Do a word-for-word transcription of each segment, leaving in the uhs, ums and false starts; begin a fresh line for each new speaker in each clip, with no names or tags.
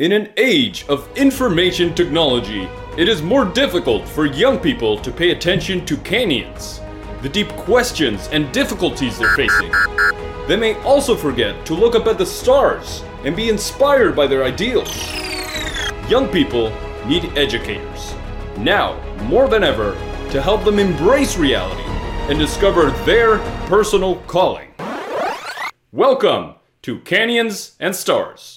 In an age of information technology, it is more difficult for young people to pay attention to canyons, the deep questions and difficulties they're facing. They may also forget to look up at the stars and be inspired by their ideals. Young people need educators, now more than ever, to help them embrace reality and discover their personal calling. Welcome to Canyons and Stars.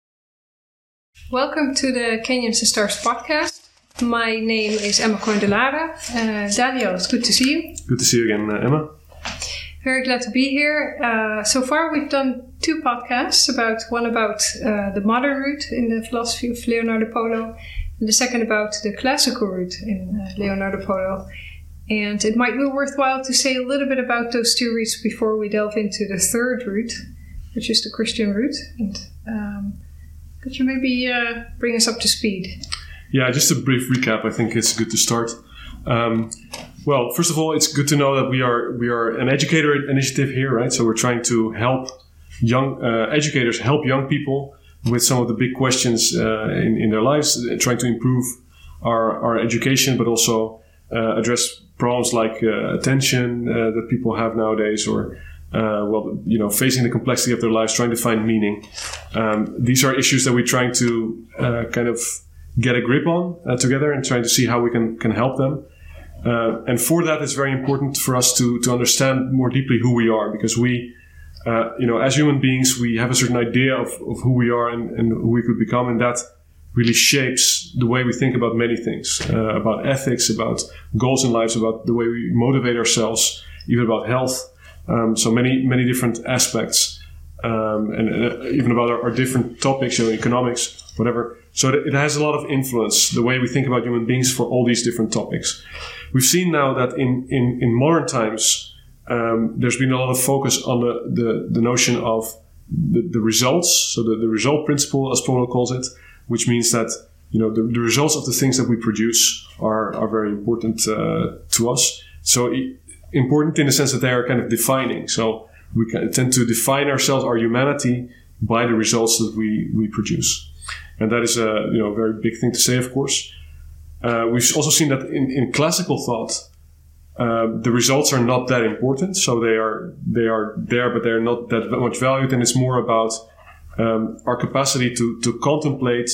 Welcome to the Canyons and Stars podcast. My name is Emma Coin-de-Lade. Uh, Daniel, it's good to see you.
Good to see you again, uh, Emma.
Very glad to be here. Uh, so far we've done two podcasts, about one about uh, the modern route in the philosophy of Leonardo Polo, and the second about the classical route in uh, Leonardo Polo. And it might be worthwhile to say a little bit about those two routes before we delve into the third route, which is the Christian route. And um, could you maybe uh, bring us up to speed?
Yeah, just a brief recap. I think it's good to start. Um, well, first of all, it's good to know that we are we are an educator initiative here, right? So we're trying to help young uh, educators help young people with some of the big questions uh, in, in their lives, trying to improve our, our education, but also uh, address problems like uh, attention uh, that people have nowadays, or Uh, well, you know, facing the complexity of their lives, trying to find meaning. Um, these are issues that we're trying to uh, kind of get a grip on uh, together, and trying to see how we can, can help them. Uh, and for that, it's very important for us to, to understand more deeply who we are, because we, uh, you know, as human beings, we have a certain idea of, of who we are and, and who we could become, and that really shapes the way we think about many things, uh, about ethics, about goals in lives, about the way we motivate ourselves, even about health. Um, so many, many different aspects, um, and uh, even about our, our different topics, you know, economics, whatever. So it has a lot of influence, the way we think about human beings for all these different topics. We've seen now that in, in, in modern times, um, there's been a lot of focus on the, the, the notion of the, the results. So the, the result principle, as Polo calls it, which means that, you know, the, the results of the things that we produce are, are very important uh, to us. So it, important in the sense that they are kind of defining. So we can, tend to define ourselves, our humanity, by the results that we, we produce. And that is a you know very big thing to say, of course. Uh, we've also seen that in, in classical thought, uh, the results are not that important. So they are they are there, but they're not that much valued. And it's more about um, our capacity to, to contemplate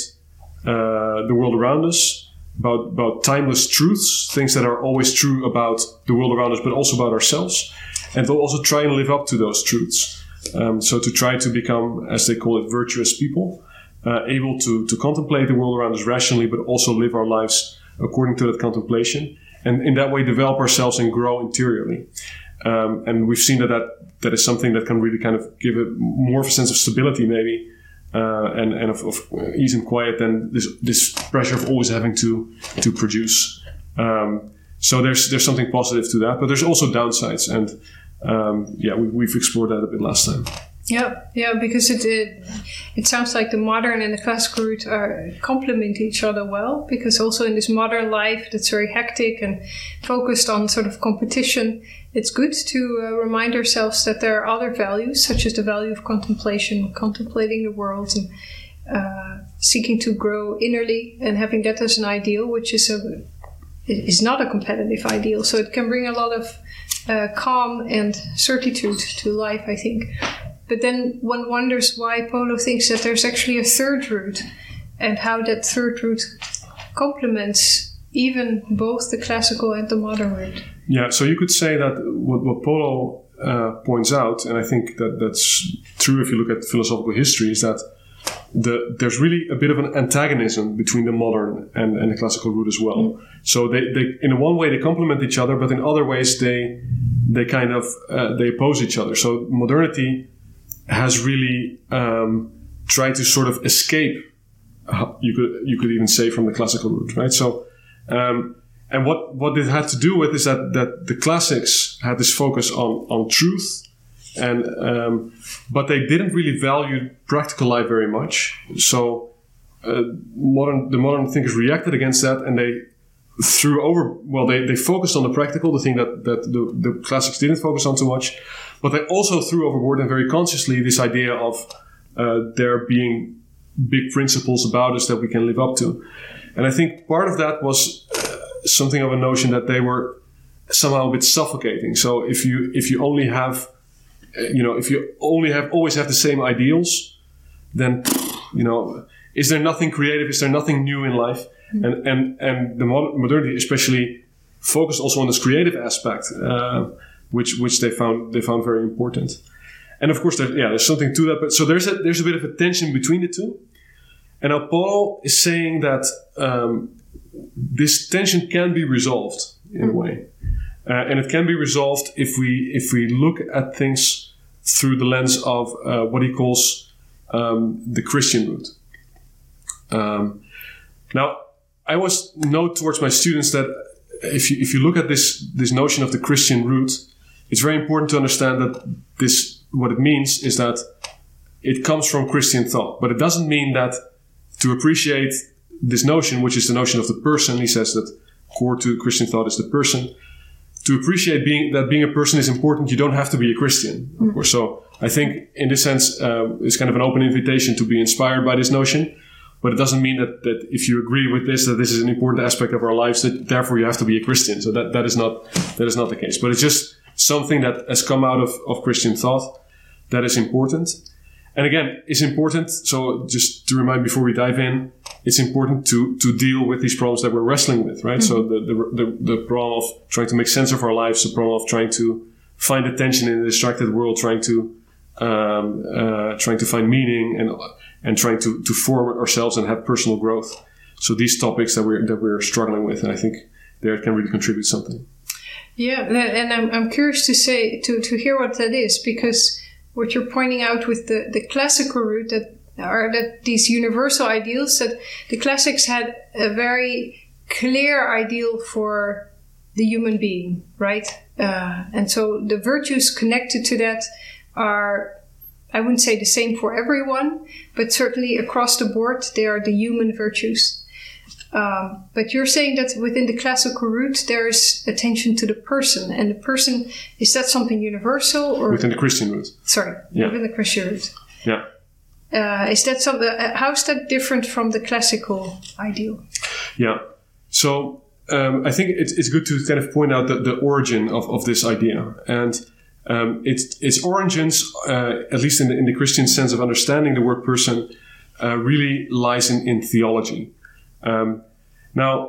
uh, the world around us, About, about timeless truths, things that are always true about the world around us, but also about ourselves. And we'll also try and live up to those truths. Um, so to try to become, as they call it, virtuous people, uh, able to, to contemplate the world around us rationally, but also live our lives according to that contemplation. And in that way, develop ourselves and grow interiorly. Um, and we've seen that, that that is something that can really kind of give it more of a sense of stability, maybe, Uh, and, and of, of ease and quiet than this, this pressure of always having to to produce. Um, so there's there's something positive to that, but there's also downsides, and um, yeah, we, we've explored that a bit last time.
Yeah, yeah, because it, it it sounds like the modern and the classical route are complement each other well. Because also in this modern life that's very hectic and focused on sort of competition, it's good to uh, remind ourselves that there are other values, such as the value of contemplation, contemplating the world, and uh, seeking to grow innerly, and having that as an ideal, which is a is not a competitive ideal. So it can bring a lot of uh, calm and certitude to life, I think. But then one wonders why Polo thinks that there's actually a third route, and how that third route complements even both the classical and the modern route.
Yeah, so you could say that what, what Polo uh, points out, and I think that that's true if you look at philosophical history, is that the, there's really a bit of an antagonism between the modern and, and the classical route as well. Mm. So they, they, in one way, they complement each other, but in other ways, they they kind of uh, they oppose each other. So modernity has really um, tried to sort of escape, you could you could even say, from the classical route, right? So. Um, And what, what it had to do with is that, that the classics had this focus on, on truth, and um, but they didn't really value practical life very much. So uh, modern the modern thinkers reacted against that, and they threw over. Well, they, they focused on the practical, the thing that, that the, the classics didn't focus on too much. But they also threw overboard, and very consciously, this idea of uh, there being big principles about us that we can live up to. And I think part of that was uh, something of a notion that they were somehow a bit suffocating. So if you if you only have, uh, you know, if you only have always have the same ideals, then, you know, is there nothing creative? Is there nothing new in life? Mm-hmm. And and and the modern, modernity especially focused also on this creative aspect, uh, which which they found they found very important. And of course, there, yeah, there's something to that. But so there's a there's a bit of a tension between the two. And now Paul is saying that um, this tension can be resolved in a way, uh, and it can be resolved if we if we look at things through the lens of uh, what he calls um, the Christian root. Um, now, I always note towards my students that if you if you look at this this notion of the Christian root, it's very important to understand that this what it means is that it comes from Christian thought, but it doesn't mean that to appreciate this notion, which is the notion of the person, he says that core to Christian thought is the person. To appreciate being that being a person is important, you don't have to be a Christian, of course. So I think in this sense, uh, it's kind of an open invitation to be inspired by this notion. But it doesn't mean that, that if you agree with this, that this is an important aspect of our lives, that therefore you have to be a Christian. So that, that is not that is not the case. But it's just something that has come out of, of Christian thought that is important. And again, it's important, so just to remind before we dive in, it's important to, to deal with these problems that we're wrestling with, right? Mm-hmm. So the, the, the, the problem of trying to make sense of our lives, the problem of trying to find attention in a distracted world, trying to um, uh, trying to find meaning and and trying to, to form ourselves and have personal growth. So these topics that we're that we're struggling with, and I think there it can really contribute something.
Yeah, and I'm I'm curious to say to, to hear what that is, because what you're pointing out with the, the classical root that are that these universal ideals, that the classics had a very clear ideal for the human being, right? Uh, and so the virtues connected to that are, I wouldn't say the same for everyone, but certainly across the board, they are the human virtues. Um, but you're saying that within the classical root, there is attention to the person. And the person, is that something universal? Or
within the Christian root.
Sorry,
yeah.
within the Christian root.
Yeah.
Uh, is that something, uh, how is that different from the classical ideal?
Yeah. So um, I think it's, it's good to kind of point out the, the origin of, of this idea. And um, its, its origins, uh, at least in the, in the Christian sense of understanding the word person, uh, really lies in, in theology. Um, now,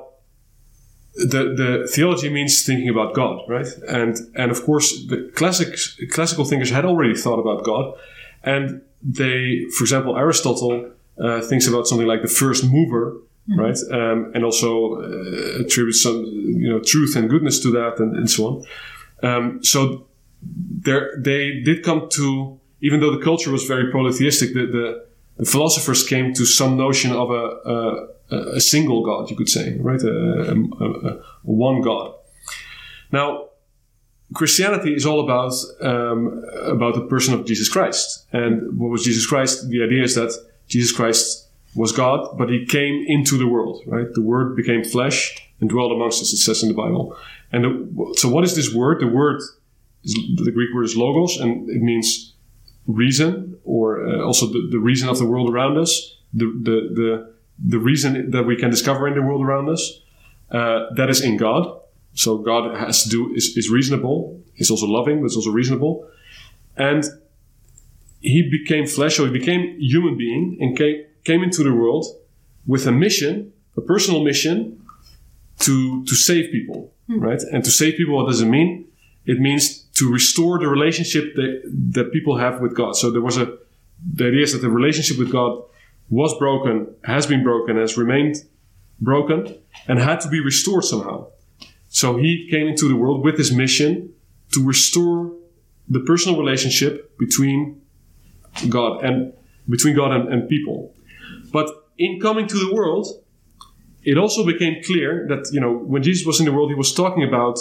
the the theology means thinking about God, right? And and of course, the classic classical thinkers had already thought about God, and they, for example, Aristotle uh, thinks about something like the first mover, mm-hmm. right? Um, and also uh, attributes some, you know, truth and goodness to that, and, and so on. Um, so there, they did come to, even though the culture was very polytheistic, the the, the philosophers came to some notion of a, a a single God, you could say, right? A, a, a, a one God. Now, Christianity is all about um, about the person of Jesus Christ. And what was Jesus Christ? The idea is that Jesus Christ was God, but he came into the world, right? The Word became flesh and dwelled amongst us, it says in the Bible. And the, so what is this word? The word, is, the Greek word is logos, and it means reason, or uh, also the, the reason of the world around us, the the the the reason that we can discover in the world around us, uh, that is in God. So God has to do, is, is reasonable. He's also loving, but it's also reasonable. And he became flesh, so he became human being and came, came into the world with a mission, a personal mission to, to save people, mm. right? And to save people, what does it mean? It means to restore the relationship that, that people have with God. So there was a, the idea is that the relationship with God was broken, has been broken, has remained broken, and had to be restored somehow. So he came into the world with his mission to restore the personal relationship between God and between God and, and people. But in coming to the world, it also became clear that, you know, when Jesus was in the world, he was talking about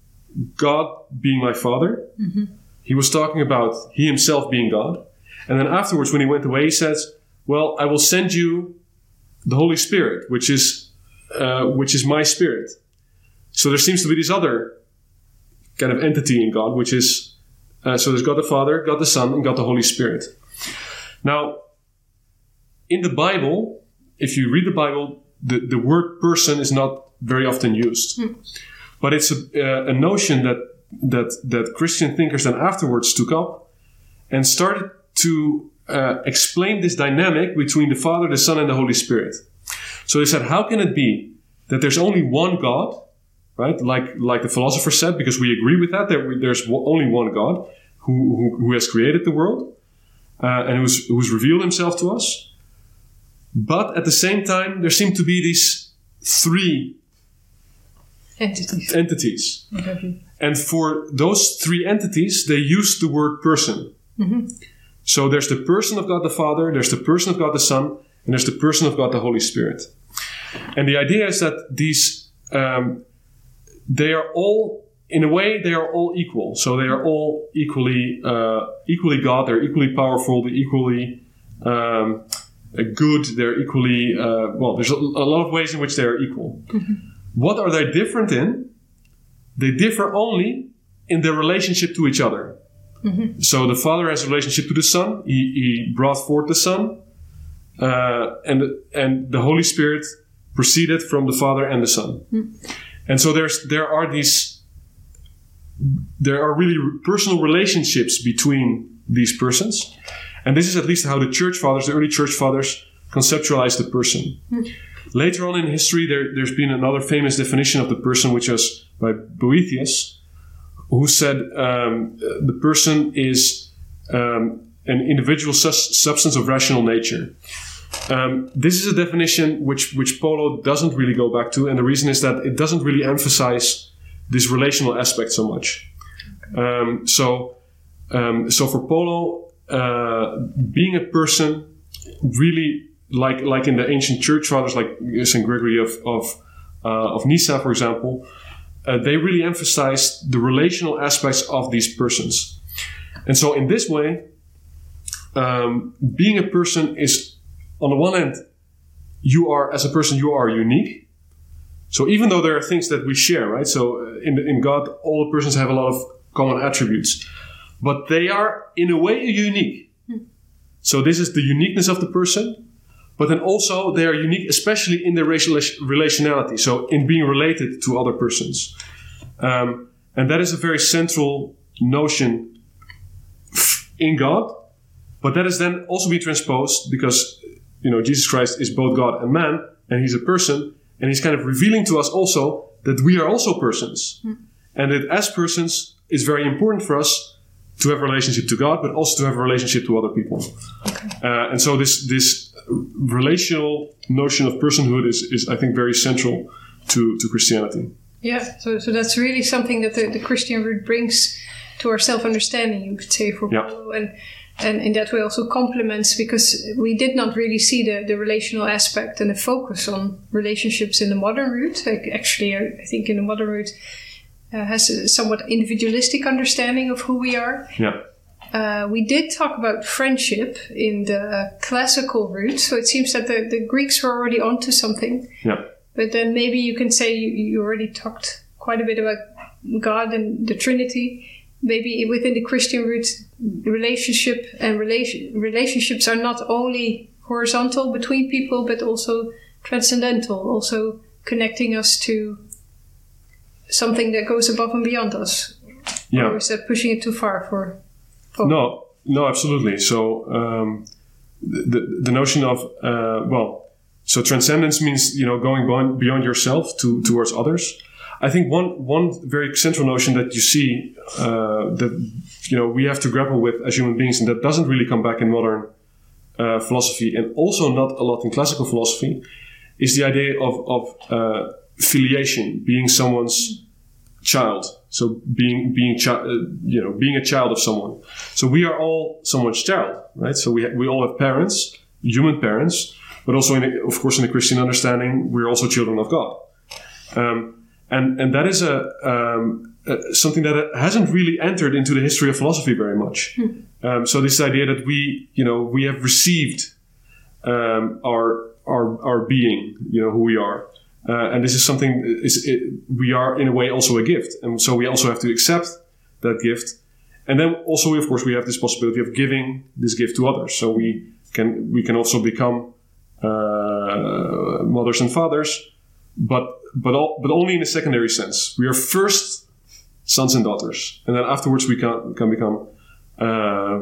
God being my Father. Mm-hmm. He was talking about he himself being God. And then afterwards, when he went away, he says, well, I will send you the Holy Spirit, which is uh, which is my spirit. So there seems to be this other kind of entity in God, which is, uh, so there's God the Father, God the Son, and God the Holy Spirit. Now, in the Bible, if you read the Bible, the, the word person is not very often used. Mm. But it's a, uh, a notion that, that, that Christian thinkers then afterwards took up and started to uh, explain this dynamic between the Father, the Son, and the Holy Spirit. So they said, how can it be that there's only one God, right? Like, like the philosopher said, because we agree with that, that we, there's only one God who, who, who has created the world uh, and who's, who's revealed himself to us. But at the same time, there seem to be these three
entities.
entities.
Okay.
And for those three entities, they use the word person. Mm-hmm. So there's the person of God the Father, there's the person of God the Son, and there's the person of God the Holy Spirit. And the idea is that these, um, they are all, in a way, they are all equal. So they are all equally, uh, equally God. They're equally powerful. They're equally um, good. They're equally, uh, well, there's a, a lot of ways in which they are equal. Mm-hmm. What are they different in? They differ only in their relationship to each other. Mm-hmm. So the Father has a relationship to the Son. He, he brought forth the Son. Uh, and, and the Holy Spirit proceeded from the Father and the Son. Mm. And so there's there are these there are really personal relationships between these persons. And this is at least how the church fathers, the early church fathers, conceptualized the person. Mm. Later on in history, there, there's been another famous definition of the person, which was by Boethius, who said um, the person is um, an individual sus- substance of rational nature. Um, this is a definition which, which Polo doesn't really go back to, and the reason is that it doesn't really emphasize this relational aspect so much. Um, so, um, so for Polo, uh, being a person, really like like in the ancient church fathers, like Saint Gregory of of, uh, of Nyssa, for example, uh, they really emphasized the relational aspects of these persons. And so, in this way, um, being a person is, on the one hand, you are, as a person, you are unique. So even though there are things that we share, right? So in, in God, all the persons have a lot of common attributes. But they are, in a way, unique. Hmm. So this is the uniqueness of the person. But then also, they are unique, especially in their relationality. So in being related to other persons. Um, and that is a very central notion in God. But that is then also be transposed because, you know, Jesus Christ is both God and man, and he's a person, and he's kind of revealing to us also that we are also persons. Mm. And that as persons, it's very important for us to have a relationship to God, but also to have a relationship to other people. Okay. Uh, and so this this relational notion of personhood is, is I think, very central to, to Christianity.
Yeah, so so that's really something that the, the Christian root brings to our self-understanding, you could say, for
yeah.
Polo. And And in that way also complements, because we did not really see the, the relational aspect and the focus on relationships in the modern root. Like actually, I, I think in the modern root uh, has a somewhat individualistic understanding of who we are.
Yeah.
Uh, we did talk about friendship in the classical root, so it seems that the, the Greeks were already onto something.
Yeah.
But then maybe you can say you, you already talked quite a bit about God and the Trinity. Maybe within the Christian root, relationship and relation, relationships are not only horizontal between people, but also transcendental, also connecting us to something that goes above and beyond us.
Yeah.
Or is that pushing it too far for? for
no, no, absolutely. So um, the the notion of uh, well, so transcendence means, you know, going beyond, beyond yourself to towards others. I think one one very central notion that you see uh, that, you know, we have to grapple with as human beings, and that doesn't really come back in modern uh, philosophy, and also not a lot in classical philosophy, is the idea of of uh, filiation, being someone's child. So being being chi- uh, you know being a child of someone. So we are all someone's child, right? So we ha- we all have parents, human parents, but also in a, of course in the Christian understanding, we're also children of God. Um, And and that is a um, uh, something that hasn't really entered into the history of philosophy very much. Hmm. Um, so this idea that we, you know, we have received um, our our our being, you know, who we are, uh, and this is something is it, we are in a way also a gift, and so we also have to accept that gift, and then also, of course, we have this possibility of giving this gift to others. So we can we can also become uh, mothers and fathers, but but all, but only in a secondary sense. We are first sons and daughters, and then afterwards we can can become uh,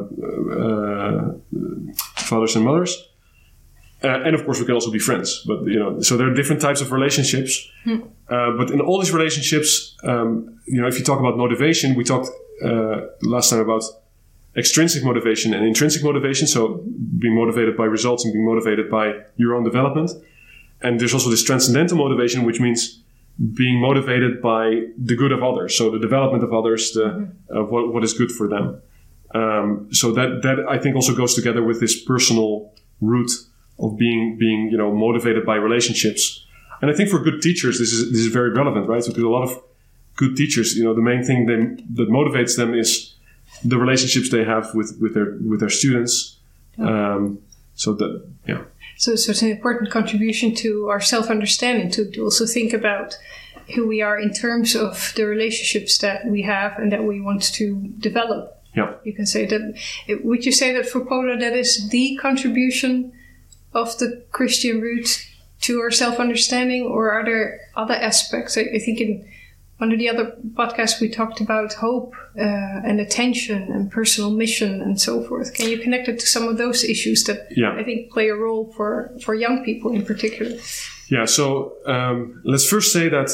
uh, fathers and mothers. Uh, and of course, we can also be friends. But you know, so there are different types of relationships. Hmm. Uh, but in all these relationships, um, you know, if you talk about motivation, we talked uh, last time about extrinsic motivation and intrinsic motivation. So being motivated by results and being motivated by your own development. And there's also this transcendental motivation, which means being motivated by the good of others. So the development of others, the mm-hmm. uh, what, what is good for them. Um, so that that I think also goes together with this personal root of being being you know motivated by relationships. And I think for good teachers, this is this is very relevant, right? Because a lot of good teachers, you know, the main thing they, that motivates them is the relationships they have with, with their with their students. Yeah. Um, so that yeah.
So, so it's an important contribution to our self-understanding to, to also think about who we are in terms of the relationships that we have and that we want to develop.
Yeah.
You can say that. Would you say that for Pola that is the contribution of the Christian root to our self-understanding, or are there other aspects? I, I think in one of the other podcasts we talked about hope uh, and attention and personal mission and so forth. Can you connect it to some of those issues that
yeah.
I think play a role for, for young people in particular?
Yeah, so um, let's first say that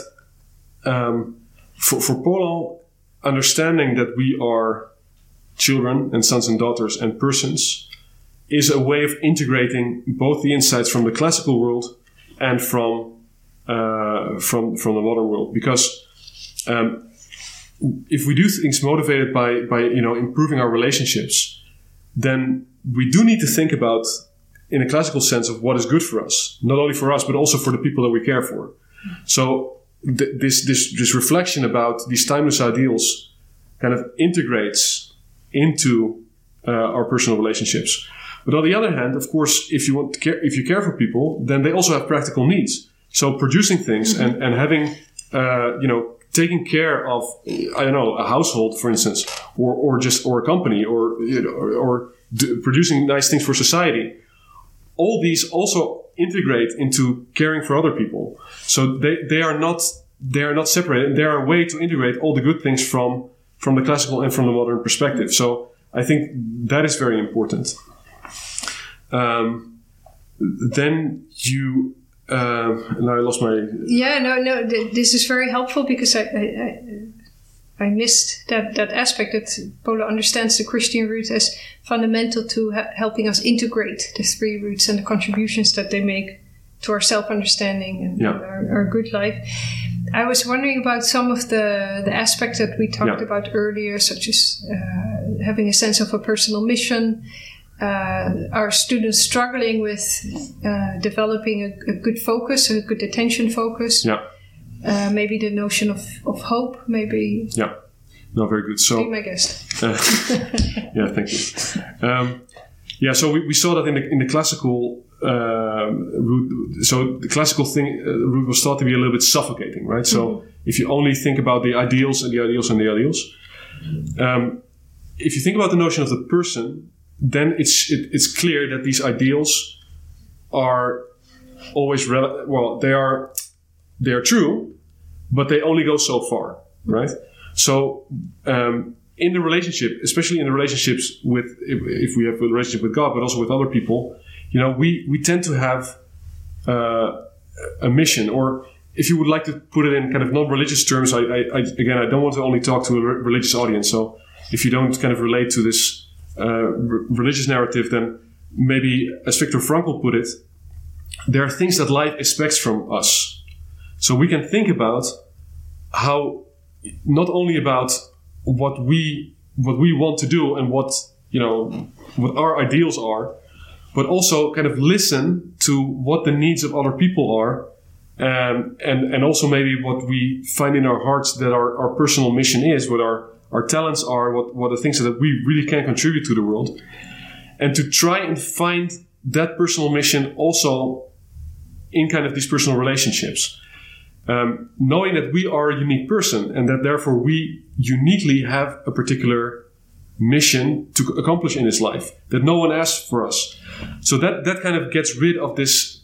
um, for, for Pola, understanding that we are children and sons and daughters and persons is a way of integrating both the insights from the classical world and from uh, from from the modern world. Because um, if we do things motivated by by you know improving our relationships, then we do need to think about, in a classical sense, of what is good for us, not only for us but also for the people that we care for. So th- this this this reflection about these timeless ideals kind of integrates into uh, our personal relationships. But on the other hand, of course, if you want to care, if you care for people, then they also have practical needs. So producing things mm-hmm. and, and having, uh, you know, taking care of, I don't know, a household, for instance, or, or just, or a company, or, you know, or, or d- producing nice things for society. All these also integrate into caring for other people. So they, they are not, they are not separated. They are a way to integrate all the good things from, from the classical and from the modern perspective. So I think that is very important. Um, then you, uh, now I lost my...
Yeah, no, no, th- this is very helpful because I, I, I missed that, that aspect that Pola understands the Christian root as fundamental to ha- helping us integrate the three roots and the contributions that they make to our self-understanding and
yeah.
our, our good life. I was wondering about some of the, the aspects that we talked
yeah.
about earlier, such as uh, having a sense of a personal mission, Uh, our students struggling with uh, developing a, a good focus, a good attention focus.
Yeah.
Uh, maybe the notion of, of hope, maybe.
Yeah. No, very good. So,
be my guest.
Uh, yeah, thank you. Um, yeah, so we, we saw that in the in the classical uh, root. So the classical thing uh, root was thought to be a little bit suffocating, right? So mm-hmm. if you only think about the ideals and the ideals and the ideals, um, if you think about the notion of the person, then it's it, it's clear that these ideals are always rel- well they are they are true, but they only go so far, right? So um, in the relationship, especially in the relationships with if, if we have a relationship with God, but also with other people, you know, we we tend to have uh, a mission, or if you would like to put it in kind of non-religious terms, I, I, I again I don't want to only talk to a re- religious audience. So if you don't kind of relate to this Uh, r- religious narrative, then maybe, as Viktor Frankl put it, there are things that life expects from us. So we can think about how, not only about what we what we want to do and what you know what our ideals are, but also kind of listen to what the needs of other people are, um, and and also maybe what we find in our hearts that our, our personal mission is, what our our talents are, what, what are things that we really can contribute to the world. And to try and find that personal mission also in kind of these personal relationships. Um, knowing that we are a unique person and that therefore we uniquely have a particular mission to accomplish in this life, that no one asks for us. So that, that kind of gets rid of this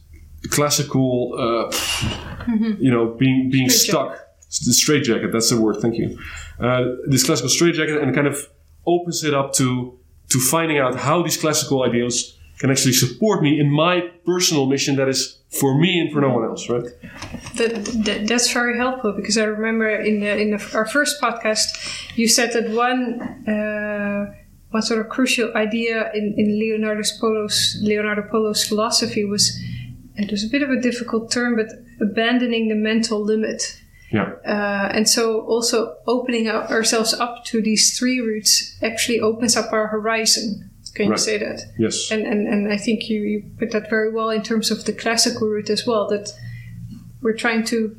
classical, uh, mm-hmm. you know, being being stuck. The straitjacket, that's the word. Thank you. Uh, this classical straitjacket, and kind of opens it up to to finding out how these classical ideals can actually support me in my personal mission that is for me and for no one else, right?
That, that that's very helpful, because I remember in the in the, our first podcast, you said that one uh, one sort of crucial idea in in Leonardo Polo's Leonardo Polo's philosophy was, it was a bit of a difficult term, but abandoning the mental limit.
Yeah.
Uh, and so also opening up ourselves up to these three roots actually opens up our horizon. Can right. you say that?
Yes.
And and, and I think you, you put that very well in terms of the classical route as well, that we're trying to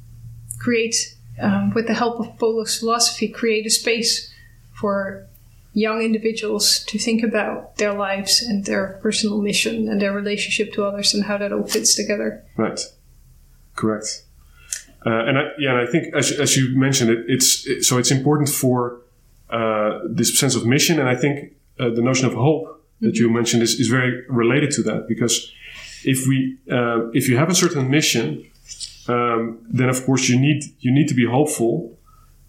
create, um, with the help of Polo's philosophy, create a space for young individuals to think about their lives and their personal mission and their relationship to others and how that all fits together.
Right. Correct. Uh, and I, yeah, and I think as, as you mentioned it, it's it, so it's important for uh, this sense of mission, and I think uh, the notion of hope that mm-hmm. you mentioned is, is very related to that, because if we uh, if you have a certain mission, um, then of course you need you need to be hopeful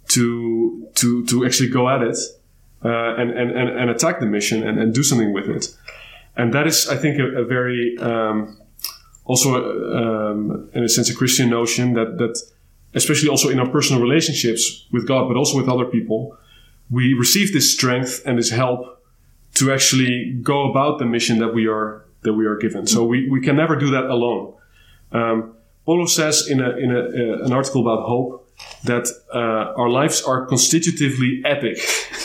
to to to actually go at it uh, and, and and and attack the mission and, and do something with it, and that is, I think, a, a very um, Also, um, in a sense, a Christian notion that, that, especially also in our personal relationships with God, but also with other people, we receive this strength and this help to actually go about the mission that we are that we are given. So we, we can never do that alone. Um, Polo says in a in a, uh, an article about hope that uh, our lives are constitutively epic.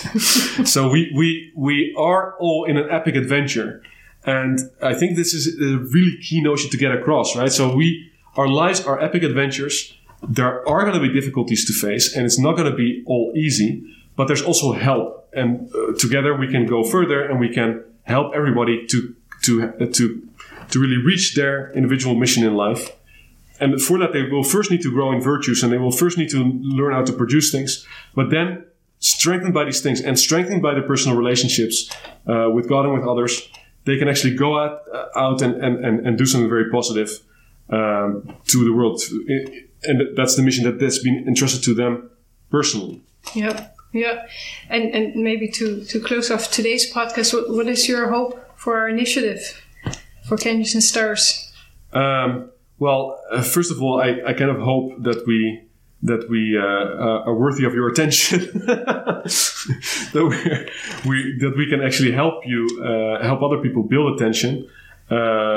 So we we we are all in an epic adventure. And I think this is a really key notion to get across, right? So we, our lives are epic adventures. There are going to be difficulties to face, and it's not going to be all easy, but there's also help. And uh, together we can go further, and we can help everybody to, to, uh, to, to really reach their individual mission in life. And for that, they will first need to grow in virtues, and they will first need to learn how to produce things. But then, strengthened by these things and strengthened by the personal relationships uh, with God and with others, they can actually go out, uh, out and, and, and do something very positive um, to the world. And that's the mission that, that's been entrusted to them personally.
Yeah, yeah. And and maybe to, to close off today's podcast, what, what is your hope for our initiative, for Canyons and Stars?
Um, well, uh, first of all, I, I kind of hope that we that we uh, uh, are worthy of your attention, that we we that we can actually help you uh, help other people build attention, uh,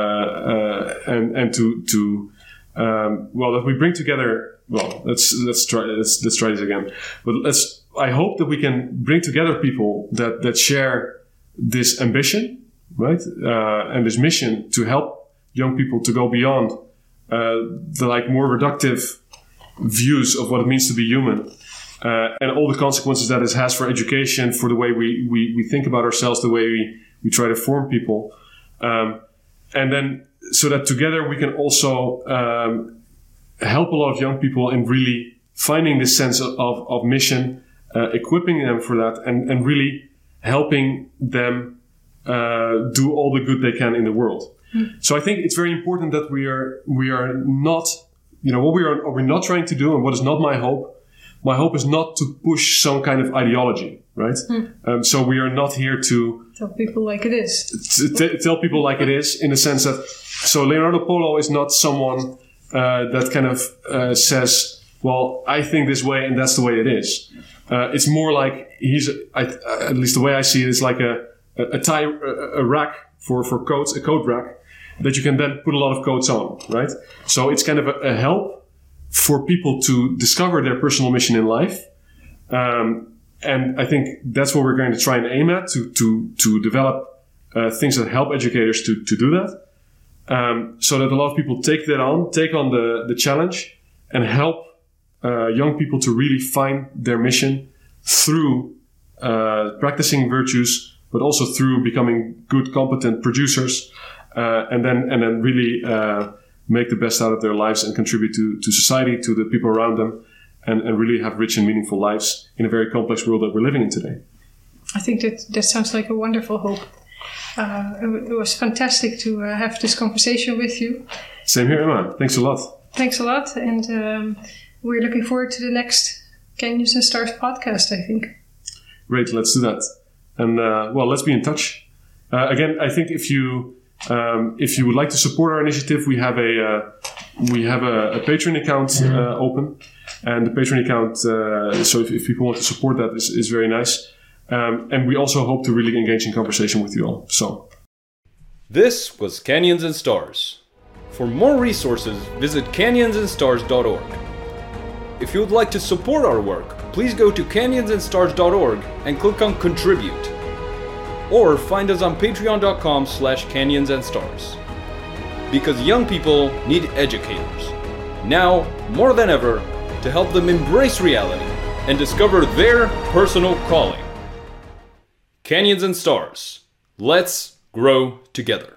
uh, and and to to um, well, that we bring together. Well, let's let's try let's let's try this again. But let's. I hope that we can bring together people that that share this ambition, right, uh, and this mission to help young people to go beyond uh, the like more reductive views of what it means to be human, uh, and all the consequences that it has for education, for the way we, we, we think about ourselves, the way we, we try to form people. Um, and then so that together we can also um, help a lot of young people in really finding this sense of, of, of mission, uh, equipping them for that, and, and really helping them uh, do all the good they can in the world. Mm. So I think it's very important that we are we are not You know, what we are, what we're not trying to do, and what is not my hope, my hope is not to push some kind of ideology, right? Mm. Um, so we are not here to
tell people like it is.
To t- tell people like it is, in the sense that, so Leonardo Polo is not someone uh, that kind of uh, says, well, I think this way and that's the way it is. Uh, it's more like he's, I, at least the way I see it, is like a, a, a tie, a, a rack for, for coats, a coat rack, that you can then put a lot of coats on, right? So it's kind of a, a help for people to discover their personal mission in life. Um, and I think that's what we're going to try and aim at, to to to develop uh, things that help educators to, to do that. Um, so that a lot of people take that on, take on the, the challenge, and help uh, young people to really find their mission through uh, practicing virtues, but also through becoming good, competent producers. Uh, and then and then really uh, make the best out of their lives and contribute to, to society, to the people around them, and, and really have rich and meaningful lives in a very complex world that we're living in today.
I think that, that sounds like a wonderful hope. Uh, it, it was fantastic to uh, have this conversation with you.
Same here, Emma. Thanks a lot.
Thanks a lot. And um, we're looking forward to the next Canyons and Stars podcast, I think.
Great, let's do that. And uh, well, let's be in touch. Uh, again, I think if you um, if you would like to support our initiative, we have a uh, we have a, a Patreon account uh, open, and the Patreon account. Uh, so if, if people want to support that, is is very nice. Um, and we also hope to really engage in conversation with you all. So,
this was Canyons and Stars. For more resources, visit canyons and stars dot org. If you would like to support our work, please go to canyons and stars dot org and click on Contribute. Or find us on patreon dot com slash canyons and stars. Because young people need educators. Now, more than ever, to help them embrace reality and discover their personal calling. Canyons and Stars. Let's grow together.